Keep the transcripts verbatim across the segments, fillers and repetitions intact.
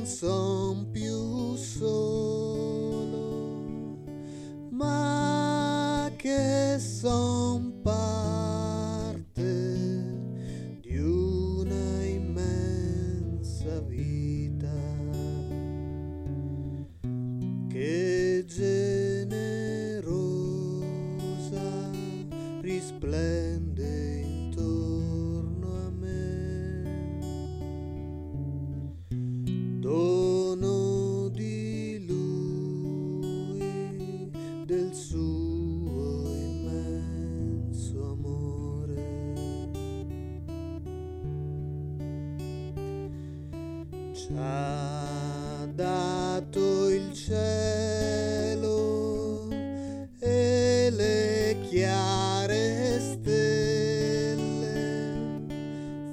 son più solo, ma che son parte di una immensa vita che generosa risplende intorno a me, dono di lui, del suo immenso amore. Ci ha dato il cielo e le chiare stelle,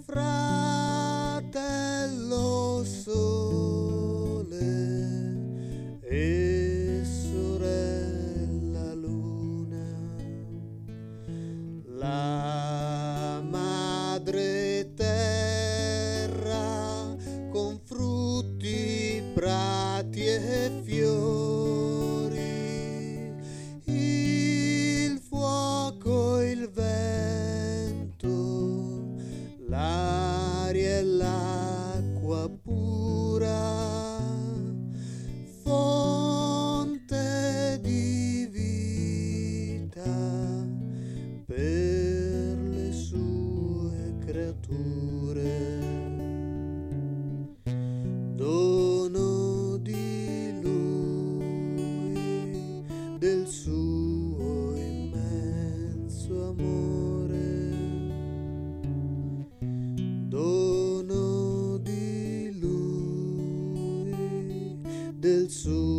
fratello sole e sorella luna, la madre terra con frutti, prati e fiori, il fuoco, il vento, l'aria e l'acqua pura, fonte di vita per le sue creature, dono di lui, del suo immenso amore, dono di lui, del suo